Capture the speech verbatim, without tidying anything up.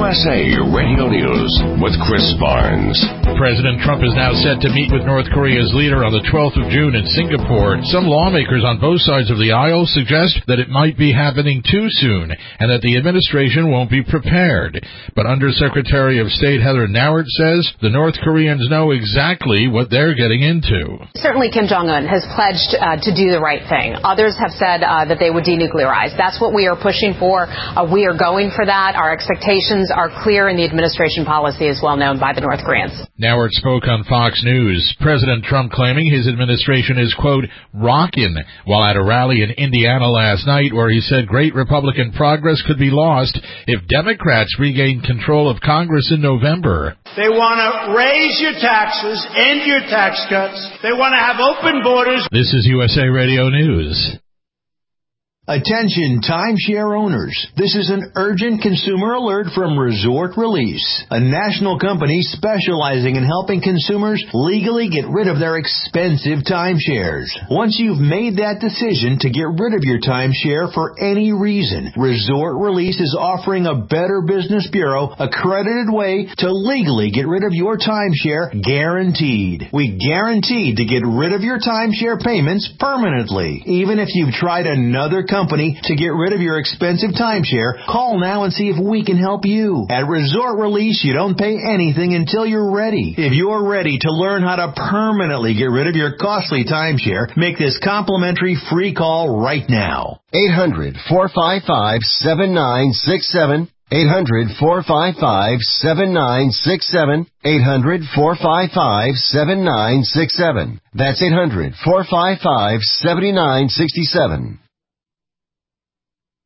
S A Radio News with Chris Barnes. President Trump is now set to meet with North Korea's leader on the twelfth of June in Singapore. Some lawmakers on both sides of the aisle suggest that it might be happening too soon and that the administration won't be prepared. But Undersecretary of State Heather Nauert says the North Koreans know exactly what they're getting into. Certainly Kim Jong-un has pledged uh, to do the right thing. Others have said uh, that they would denuclearize. That's what we are pushing for. Uh, we are going for that. Our expectations are clear, and the administration policy is well known by the North Koreans. Nauert spoke on Fox News. President Trump claiming his administration is, quote, rockin', while at a rally in Indiana last night where he said great Republican progress could be lost if Democrats regain control of Congress in November. They want to raise your taxes, end your tax cuts. They want to have open borders. This is U S A Radio News. Attention timeshare owners. This is an urgent consumer alert from Resort Release, a national company specializing in helping consumers legally get rid of their expensive timeshares. Once you've made that decision to get rid of your timeshare for any reason, Resort Release is offering a Better Business Bureau accredited way to legally get rid of your timeshare, guaranteed. We guarantee to get rid of your timeshare payments permanently. Even if you've tried another company company to get rid of your expensive timeshare, call now and see if we can help you. At Resort Release, you don't pay anything until you're ready. If you're ready to learn how to permanently get rid of your costly timeshare, make this complimentary free call right now. eight hundred, four five five, seven nine six seven. eight hundred, four five five, seven nine six seven. eight hundred, four five five, seven nine six seven. That's eight hundred, four five five, seven nine six seven.